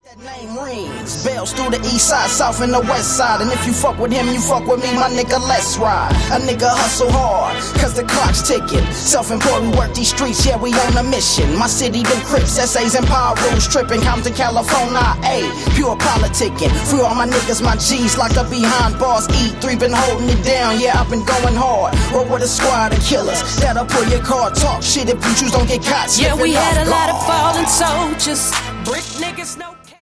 That name rings, bells through the east side, south and the west side. And if you fuck with him, you fuck with me, my nigga, let's ride. A nigga hustle hard, cause the clock's ticking. Self-employed, we work these streets, yeah, we on a mission. My city, them Crips, essays, and power rules tripping. Compton, California, pure politicking. Free all my niggas, my G's, locked up behind bars. E3 been holding it down, yeah, I've been going hard. Roll with a squad of killers, that'll pull your car. Talk shit if you choose, don't get caught. Yeah, we had a lot of fallen soldiers. Brick niggas, no